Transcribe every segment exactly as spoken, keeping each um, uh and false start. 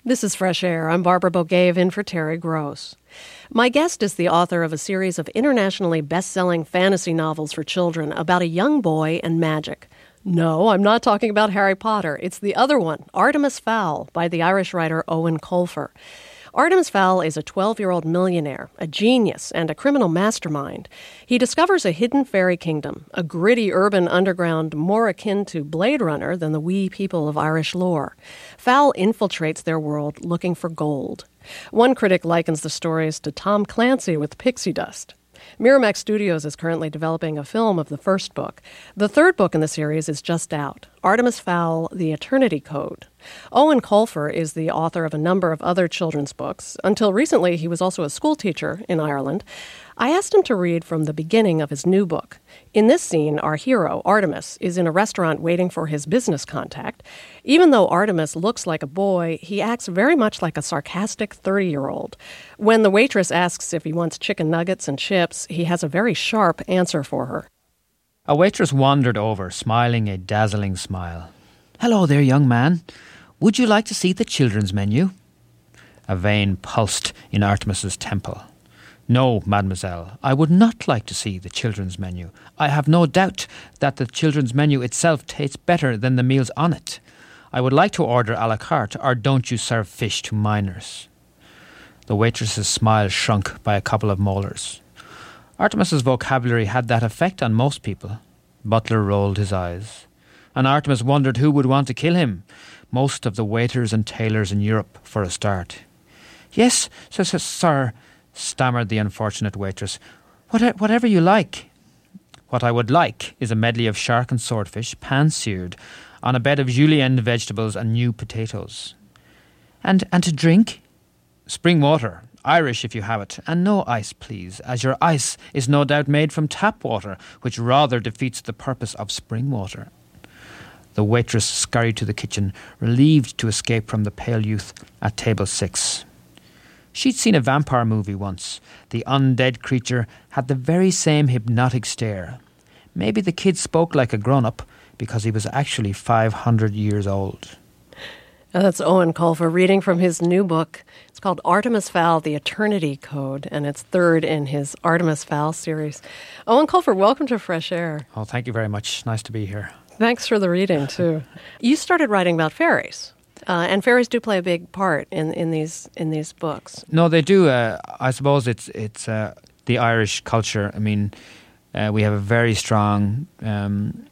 This is Fresh Air. I'm Barbara Bogaev in for Terry Gross. My guest is the author of a series of internationally best-selling fantasy novels for children about a young boy and magic. No, I'm not talking about Harry Potter. It's the other one, Artemis Fowl, by the Irish writer Eoin Colfer. Artemis Fowl is a twelve-year-old millionaire, a genius, and a criminal mastermind. He discovers a hidden fairy kingdom, a gritty urban underground more akin to Blade Runner than the wee people of Irish lore. Fowl infiltrates their world looking for gold. One critic likens the stories to Tom Clancy with pixie dust. Miramax Studios is currently developing a film of the first book. The third book in the series is just out, Artemis Fowl, The Eternity Code. Eoin Colfer is the author of a number of other children's books. Until recently, he was also a schoolteacher in Ireland. I asked him to read from the beginning of his new book. In this scene, our hero, Artemis, is in a restaurant waiting for his business contact. Even though Artemis looks like a boy, he acts very much like a sarcastic thirty-year-old. When the waitress asks if he wants chicken nuggets and chips, he has a very sharp answer for her. A waitress wandered over, smiling a dazzling smile. "Hello there, young man. Would you like to see the children's menu?" A vein pulsed in Artemis's temple. "No, mademoiselle, I would not like to see the children's menu. I have no doubt that the children's menu itself tastes better than the meals on it. I would like to order a la carte, or don't you serve fish to minors?" The waitress's smile shrunk by a couple of molars. Artemis's vocabulary had that effect on most people. Butler rolled his eyes. And Artemis wondered who would want to kill him. Most of the waiters and tailors in Europe, for a start. "Yes, sir, sir, sir," stammered the unfortunate waitress. What, whatever you like." "What I would like is a medley of shark and swordfish, pan-seared, on a bed of julienne vegetables and new potatoes." And and to drink?" "Spring water, Irish if you have it, and no ice, please, as your ice is no doubt made from tap water, which rather defeats the purpose of spring water." The waitress scurried to the kitchen, relieved to escape from the pale youth at table six. She'd seen a vampire movie once. The undead creature had the very same hypnotic stare. Maybe the kid spoke like a grown-up because he was actually five hundred years old. Now that's Eoin Colfer reading from his new book. It's called Artemis Fowl, The Eternity Code, and it's third in his Artemis Fowl series. Eoin Colfer, welcome to Fresh Air. Oh, thank you very much. Nice to be here. Thanks for the reading, too. You started writing about fairies. Uh, and fairies do play a big part in, in these in these books. No, they do. Uh, I suppose it's it's uh, the Irish culture. I mean, uh, we have a very strong um,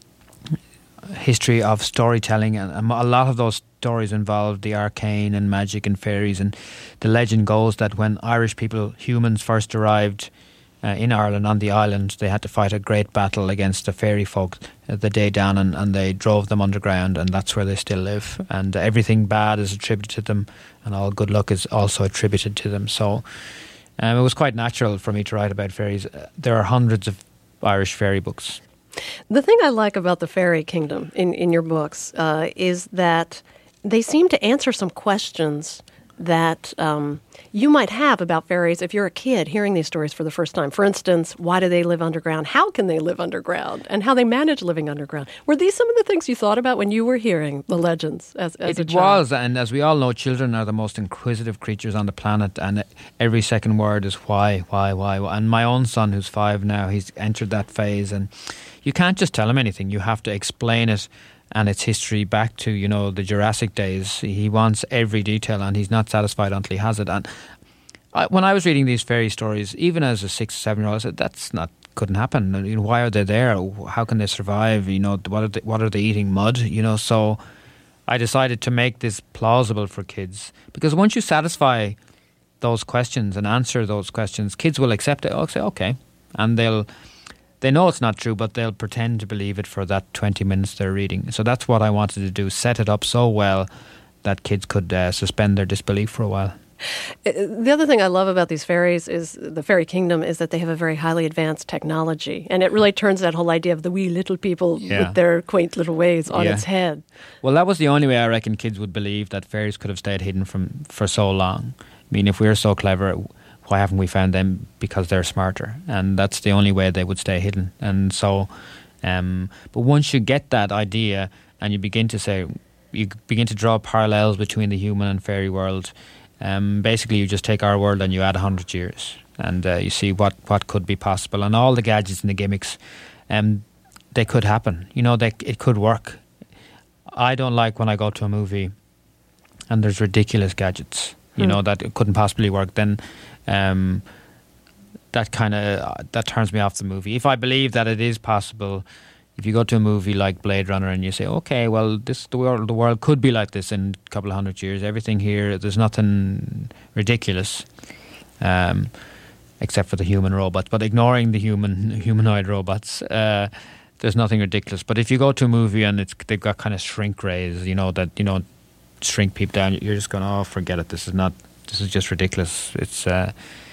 history of storytelling, and a lot of those stories involve the arcane and magic and fairies. And the legend goes that when Irish people, humans, first arrived Uh, in Ireland, on the island, they had to fight a great battle against the fairy folk uh, the day down, and, and they drove them underground, and that's where they still live. And uh, everything bad is attributed to them, and all good luck is also attributed to them. So um, it was quite natural for me to write about fairies. Uh, there are hundreds of Irish fairy books. The thing I like about the fairy kingdom in, in your books uh, is that they seem to answer some questions that um, you might have about fairies if you're a kid hearing these stories for the first time. For instance, why do they live underground? How can they live underground? And how they manage living underground. Were these some of the things you thought about when you were hearing the legends as, as it, a it child? was, and as we all know, children are the most inquisitive creatures on the planet, and every second word is why, why, why. And my own son, who's five now, he's entered that phase, and you can't just tell him anything. You have to explain it and its history back to, you know, the Jurassic days. He wants every detail, and he's not satisfied until he has it. And I, when I was reading these fairy stories, even as a six or seven year old, I said, that's not, couldn't happen. You know, why are they there? How can they survive? You know, what are they, what are they eating? Mud? You know, so I decided to make this plausible for kids, because once you satisfy those questions and answer those questions, kids will accept it. I'll say, okay. And they'll, they know it's not true, but they'll pretend to believe it for that twenty minutes they're reading. So that's what I wanted to do, set it up so well that kids could uh, suspend their disbelief for a while. The other thing I love about these fairies is the fairy kingdom is that they have a very highly advanced technology. And it really turns that whole idea of the wee little people yeah. with their quaint little ways on yeah. its head. Well, that was the only way I reckon kids would believe that fairies could have stayed hidden from for so long. I mean, if we're so clever, why haven't we found them? Because they're smarter. And that's the only way they would stay hidden. And so, um, but once you get that idea and you begin to say, you begin to draw parallels between the human and fairy world. Um, basically, you just take our world and you add one hundred years, and uh, you see what, what could be possible. And all the gadgets and the gimmicks, um, they could happen. You know, they, it could work. I don't like when I go to a movie and there's ridiculous gadgets, you hmm. know, that it couldn't possibly work. Then um, that kind of, uh, that turns me off the movie. If I believe that it is possible, if you go to a movie like Blade Runner and you say, okay, well, this the world, the world could be like this in a couple of hundred years. Everything here, there's nothing ridiculous, um, except for the human robots. But ignoring the human humanoid robots, uh, there's nothing ridiculous. But if you go to a movie and it's they've got kind of shrink rays, you know, that, you know, shrink people down, you're just going, oh, forget it. This is not, this is just ridiculous. It's uh,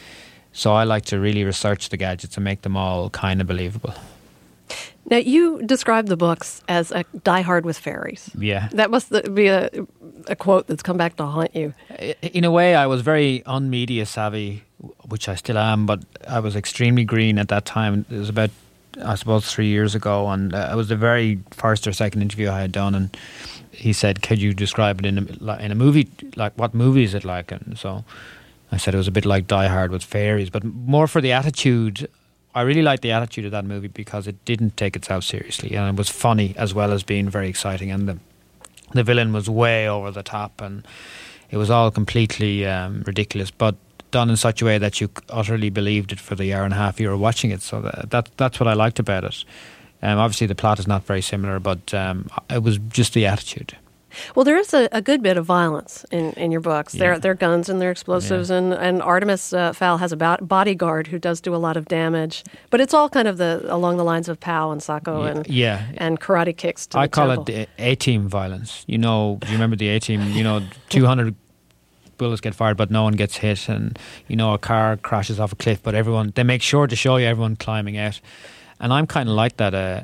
so I like to really research the gadgets and make them all kind of believable. Now, you describe the books as a Die Hard with fairies. Yeah. That must be a, a quote that's come back to haunt you. In a way, I was very unmedia savvy, which I still am, but I was extremely green at that time. It was about, I suppose, three years ago, and uh, it was the very first or second interview I had done, and he said, could you describe it in a, in a movie? Like, what movie is it like? And so I said it was a bit like Die Hard with fairies, but more for the attitude. I really liked the attitude of that movie because it didn't take itself seriously, and it was funny as well as being very exciting, and the the villain was way over the top, and it was all completely um, ridiculous, but done in such a way that you utterly believed it for the hour and a half you were watching it. So that, that that's what I liked about it. Um, obviously the plot is not very similar, but um, it was just the attitude. Well, there is a, a good bit of violence in, in your books. Yeah. There, there are guns and there are explosives, yeah. and, and Artemis uh, Fowl has a bodyguard who does do a lot of damage. But it's all kind of the along the lines of Pow and Sako yeah. and yeah. and karate kicks to I the call temple. it the A-team violence. You know, do you remember the A-team? You know, two hundred bullets get fired, but no one gets hit, and you know, a car crashes off a cliff, but everyone they make sure to show you everyone climbing out. And I'm kind of like that. Uh,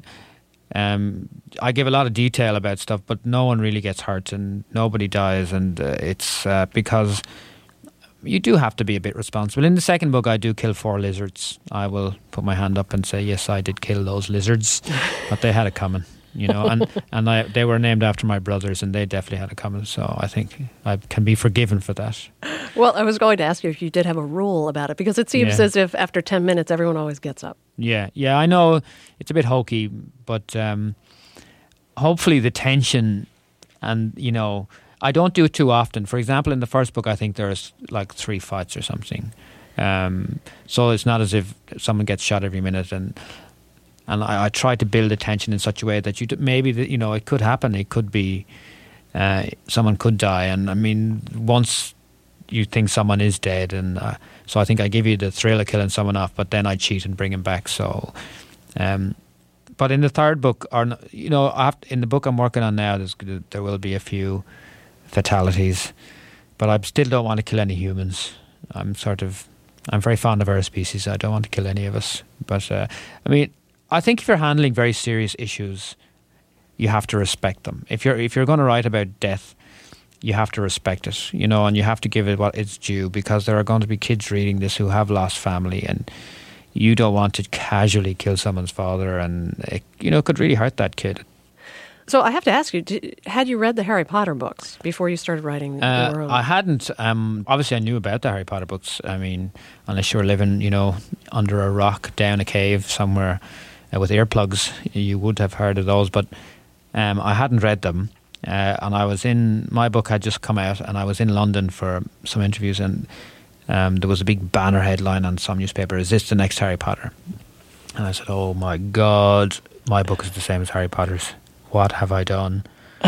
Um, I give a lot of detail about stuff, but no one really gets hurt and nobody dies, and uh, it's uh, because you do have to be a bit responsible. In the second book, I do kill four lizards. I will put my hand up and say, yes, I did kill those lizards, but they had it coming, you know, and, and I, they were named after my brothers, and they definitely had it coming, so I think I can be forgiven for that. Well, I was going to ask you if you did have a rule about it, because it seems yeah. as if after ten minutes, everyone always gets up. Yeah, yeah, I know it's a bit hokey, but um, hopefully the tension and, you know, I don't do it too often. For example, in the first book, I think there's like three fights or something. Um, so it's not as if someone gets shot every minute, and and I, I try to build the tension in such a way that you maybe, that, you know, it could happen. It could be, uh, someone could die. And I mean, once you think someone is dead, and uh, so I think I give you the thrill of killing someone off, but then I cheat and bring him back. So, um, but in the third book, or you know, after, in the book I'm working on now, there's, there will be a few fatalities, but I still don't want to kill any humans. I'm sort of, I'm very fond of our species. I don't want to kill any of us. But uh, I mean, I think if you're handling very serious issues, you have to respect them. If you're if you're going to write about death, you have to respect it, you know, and you have to give it what it's due, because there are going to be kids reading this who have lost family, and you don't want to casually kill someone's father, and it, you know, it could really hurt that kid. So I have to ask you, did, had you read the Harry Potter books before you started writing uh, your own? I hadn't. Um, obviously, I knew about the Harry Potter books. I mean, unless you were living, you know, under a rock, down a cave somewhere uh, with earplugs, you would have heard of those. But um, I hadn't read them. Uh, and I was in, my book had just come out, and I was in London for some interviews, and um, there was a big banner headline on some newspaper, is this the next Harry Potter? And I said, oh my God, my book is the same as Harry Potter's. What have I done?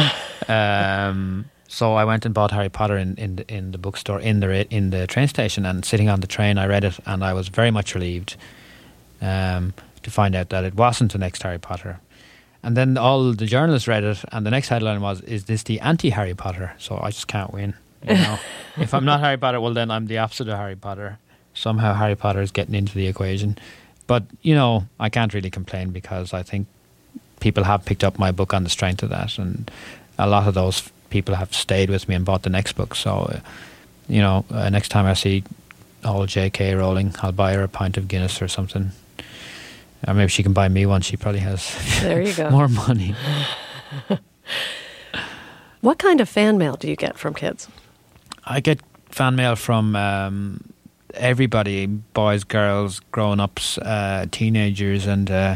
um, so I went and bought Harry Potter in, in, the, in the bookstore, in the, in the train station, and sitting on the train, I read it, and I was very much relieved um, to find out that it wasn't the next Harry Potter. And then all the journalists read it, and the next headline was, is this the anti-Harry Potter? So I just can't win. You know? If I'm not Harry Potter, well, then I'm the opposite of Harry Potter. Somehow Harry Potter is getting into the equation. But, you know, I can't really complain, because I think people have picked up my book on the strength of that, and a lot of those people have stayed with me and bought the next book. So, uh, you know, uh, next time I see old J K Rowling, I'll buy her a pint of Guinness or something. Or maybe she can buy me one. She probably has there you go. more money. What kind of fan mail do you get from kids? I get fan mail from um, everybody, boys, girls, grown-ups, uh, teenagers, and uh,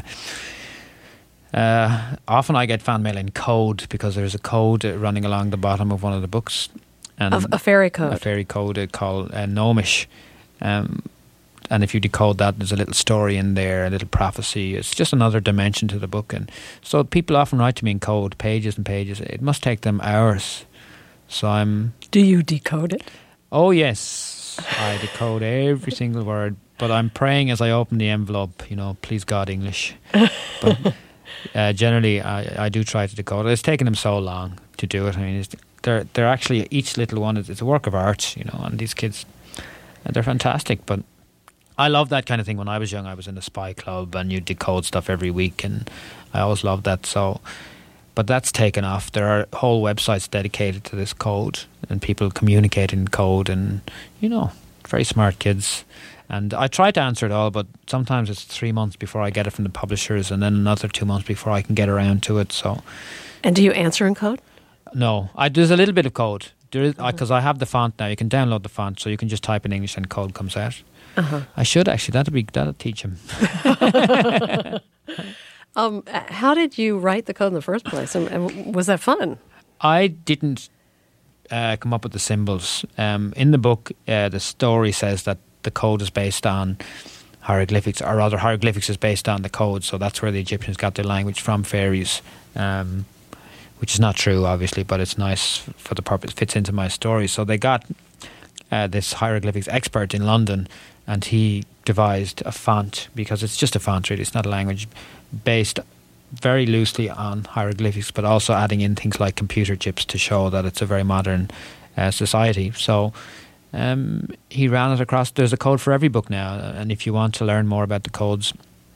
uh, often I get fan mail in code because there's a code running along the bottom of one of the books. And a, a fairy code. A fairy code called uh, Gnomish. Um, and if you decode that, there's a little story in there, a little prophecy. It's just another dimension to the book. And so people often write to me in code, pages and pages. It must take them hours. So I'm... Do you decode it? Oh, yes. I decode every single word. But I'm praying as I open the envelope, you know, please God, English. But uh, generally, I, I do try to decode it. It's taken them so long to do it. I mean, it's, they're, they're actually, each little one, is it's a work of art, you know, and these kids, they're fantastic. But I love that kind of thing. When I was young, I was in a spy club and you decode stuff every week, and I always loved that. So, but that's taken off. There are whole websites dedicated to this code and people communicate in code, and, you know, very smart kids. And I try to answer it all, but sometimes it's three months before I get it from the publishers, and then another two months before I can get around to it. So, and do you answer in code? No, I, there's a little bit of code. There is, because I have the font now. You can download the font, so you can just type in English and code comes out. Uh-huh. I should actually. That'll be that'll teach him. um, how did you write the code in the first place, and, and was that fun? I didn't uh, come up with the symbols. Um, in the book, uh, the story says that the code is based on hieroglyphics, or rather, hieroglyphics is based on the code. So that's where the Egyptians got their language from, fairies. Um, which is not true, obviously, but it's nice for the purpose. It fits into my story. So they got uh, this hieroglyphics expert in London, and he devised a font, because it's just a font, really. It's not a language, based very loosely on hieroglyphics, but also adding in things like computer chips to show that it's a very modern uh, society. So um, he ran it across. There's a code for every book now, and if you want to learn more about the codes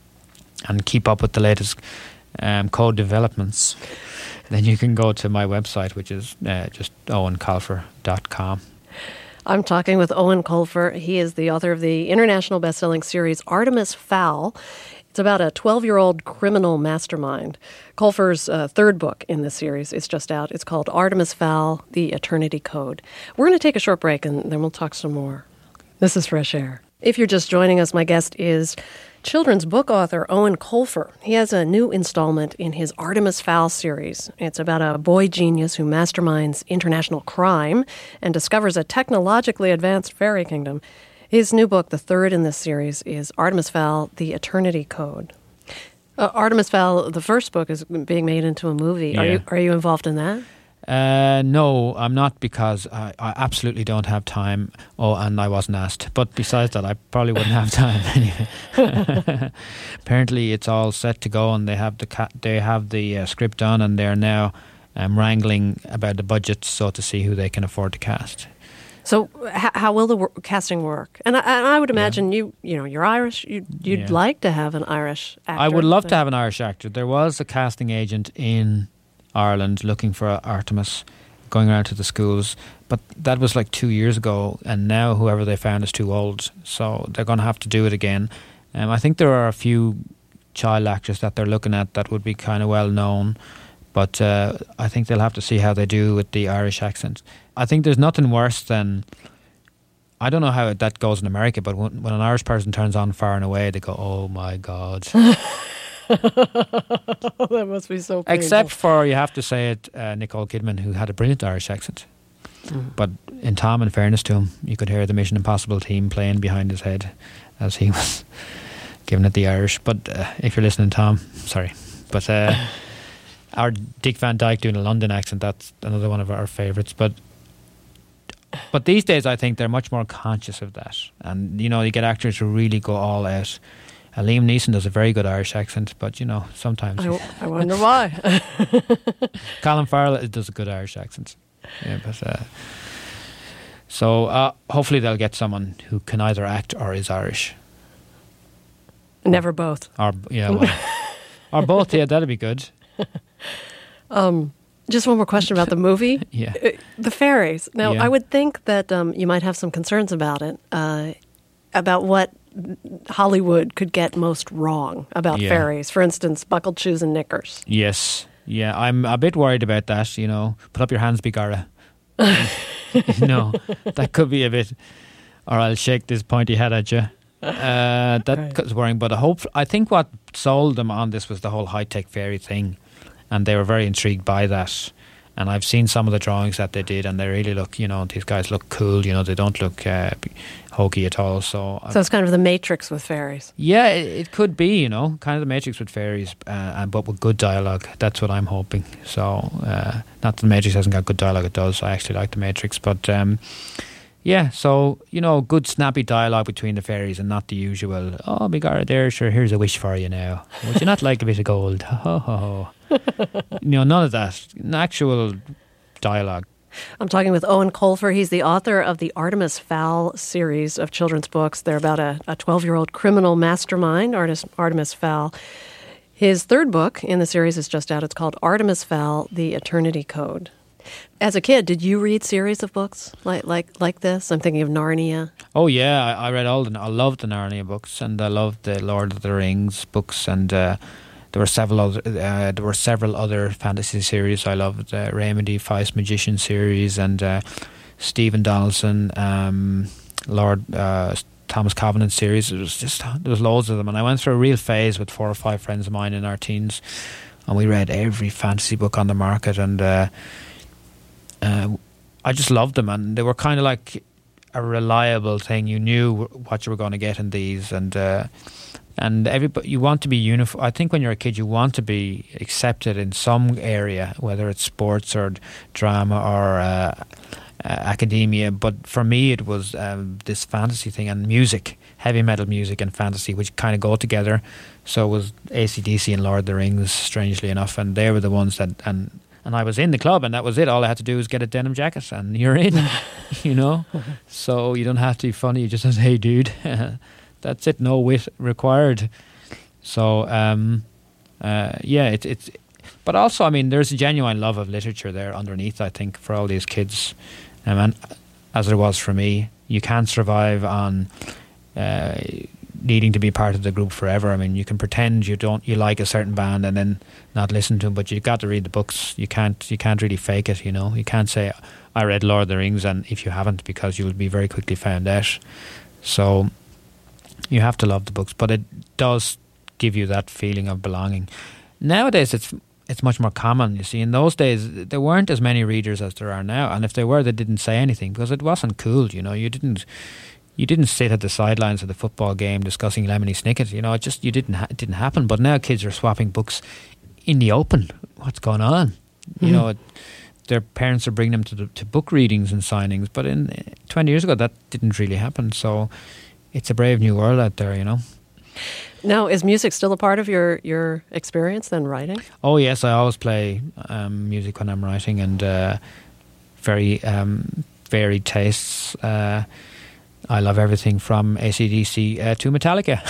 and keep up with the latest um, code developments, then you can go to my website, which is uh, just owen colfer dot com. I'm talking with Eoin Colfer. He is the author of the international best-selling series Artemis Fowl. It's about a twelve-year-old criminal mastermind. Colfer's uh, third book in this series is just out. It's called Artemis Fowl, The Eternity Code. We're going to take a short break, and then we'll talk some more. This is Fresh Air. If you're just joining us, my guest is children's book author Eoin Colfer. He has a new installment in his Artemis Fowl series. It's about a boy genius who masterminds international crime and discovers a technologically advanced fairy kingdom. His new book, the third in this series, is Artemis Fowl, The Eternity Code. Uh, Artemis Fowl, the first book, is being made into a movie. Yeah. Are you are you involved in that? Uh, no, I'm not, because I, I absolutely don't have time. Oh, and I wasn't asked. But besides that, I probably wouldn't have time anyway. Apparently, it's all set to go, and they have the ca- they have the uh, script done, and they're now um, wrangling about the budget, so to see who they can afford to cast. So, h- how will the wor- casting work? And I, and I would imagine yeah. you you know you're Irish. You, you'd yeah. like to have an Irish actor. I would love to have an Irish actor. There was a casting agent in Ireland looking for Artemis, going around to the schools, but that was like two years ago, and now whoever they found is too old, so they're going to have to do it again. Um, I think there are a few child actors that they're looking at that would be kind of well known, but uh, I think they'll have to see how they do with the Irish accent. I think there's nothing worse than, I don't know how that goes in America, but when, when an Irish person turns on Far and Away, they go, oh my God. That must be so painful. Except for, you have to say it, uh, Nicole Kidman, who had a brilliant Irish accent. Mm. But in Tom, in fairness to him, you could hear the Mission Impossible team playing behind his head as he was giving it the Irish. But uh, if you're listening, Tom, sorry. But uh, our Dick Van Dyke doing a London accent, that's another one of our favourites. But but these days, I think they're much more conscious of that. And, you know, you get actors who really go all out. Uh, Liam Neeson does a very good Irish accent, but, you know, sometimes... I, I wonder why. Colin Farrell does a good Irish accent. Yeah, but... Uh, so, uh, hopefully they'll get someone who can either act or is Irish. Never both. Or, yeah, well... or both, yeah, that'd be good. Um... Just one more question about the movie. Yeah. The fairies. Now, yeah. I would think that um, you might have some concerns about it, uh, about what Hollywood could get most wrong about yeah. fairies. For instance, buckled shoes and knickers. Yes. Yeah, I'm a bit worried about that, you know. Put up your hands, Bigara. You know, that could be a bit, or I'll shake this pointy head at you. Uh, that Right. was worrying, but I hope. I think what sold them on this was the whole high tech fairy thing, and they were very intrigued by that. And I've seen some of the drawings that they did, and they really look. You know, these guys look cool. You know, they don't look uh, hokey at all. So, So it's kind of the Matrix with fairies. yeah, it, it could be. You know, kind of the Matrix with fairies, uh, and but with good dialogue. That's what I'm hoping. So, uh, not that the Matrix hasn't got good dialogue. It does. I actually like the Matrix, but. Um, Yeah, so, you know, good snappy dialogue between the fairies and not the usual, oh, Bigara there, sure, here's a wish for you now. Would you not like a bit of gold? Ho, ho, ho. You know, none of that. An actual dialogue. I'm talking with Owen Colfer. He's the author of the Artemis Fowl series of children's books. They're about a, a twelve-year-old criminal mastermind, Artemis, Artemis Fowl. His third book in the series is just out. It's called Artemis Fowl, The Eternity Code. As a kid, did you read series of books like like like this? I'm thinking of Narnia. Oh, yeah, I, I read all the, I loved the Narnia books, and I loved the Lord of the Rings books, and uh, there were several other, uh, there were several other fantasy series I loved. Uh, Raymond E. Feist Magician series, and uh, Stephen Donaldson, um, Lord uh, Thomas Covenant series. It was just, there was loads of them, and I went through a real phase with four or five friends of mine in our teens, and we read every fantasy book on the market, and uh, uh, I just loved them, and they were kind of like a reliable thing. You knew what you were going to get in these, and uh, and everybody, you want to be uniform. I think when you're a kid, you want to be accepted in some area, whether it's sports or drama or uh, uh, academia. But for me, it was um, this fantasy thing and music, heavy metal music and fantasy, which kind of go together. So it was A C D C and Lord of the Rings, strangely enough, and they were the ones that and. And I was in the club, and that was it. All I had to do was get a denim jacket, and you're in, you know. So you don't have to be funny. You just say, "Hey, dude," that's it. No wit required. So, um, uh, yeah, it's it's. But also, I mean, there's a genuine love of literature there underneath. I think for all these kids, um, and as there was for me, you can't survive on uh, needing to be part of the group forever. I mean, you can pretend you don't, you like a certain band and then not listen to them, but you've got to read the books. You can't, you can't really fake it. You know, you can't say I read Lord of the Rings, and if you haven't, because you will be very quickly found out. So you have to love the books, but it does give you that feeling of belonging. Nowadays, it's it's much more common. You see, in those days, there weren't as many readers as there are now, and if they were, they didn't say anything because it wasn't cool. You know, you didn't. You didn't sit at the sidelines of the football game discussing Lemony Snicket. You know, it just you didn't ha- it didn't happen. But now kids are swapping books in the open. What's going on? Mm-hmm. You know, it, their parents are bringing them to the, to book readings and signings. But in twenty years ago, that didn't really happen. So it's a brave new world out there. You know. Now, is music still a part of your your experience then writing? Oh yes, I always play um, music when I'm writing, and uh, very um, varied tastes. Uh, I love everything from A C D C uh, to Metallica.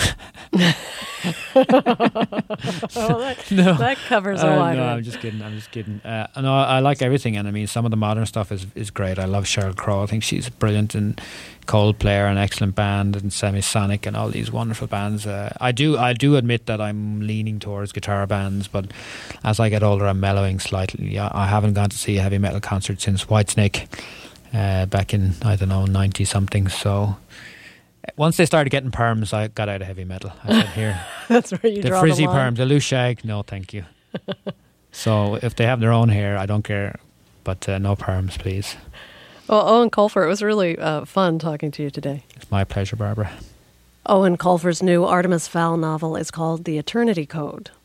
Oh, that, no, that covers a uh, wide No, range. I'm just kidding. I'm just kidding. Uh, no, I like everything, and I mean, some of the modern stuff is is great. I love Sheryl Crow. I think she's brilliant, and Coldplay are an excellent band, and Semisonic, and all these wonderful bands. Uh, I do, I do admit that I'm leaning towards guitar bands, but as I get older, I'm mellowing slightly. I, I haven't gone to see a heavy metal concert since Whitesnake. Uh, back in, I don't know, ninety something. So once they started getting perms, I got out of heavy metal. I said, here, That's where you the draw frizzy the line. perms, the loose shag, no thank you. So if they have their own hair, I don't care, but uh, no perms, please. Well, Owen Colfer, it was really uh, fun talking to you today. It's my pleasure, Barbara. Owen Colfer's new Artemis Fowl novel is called The Eternity Code.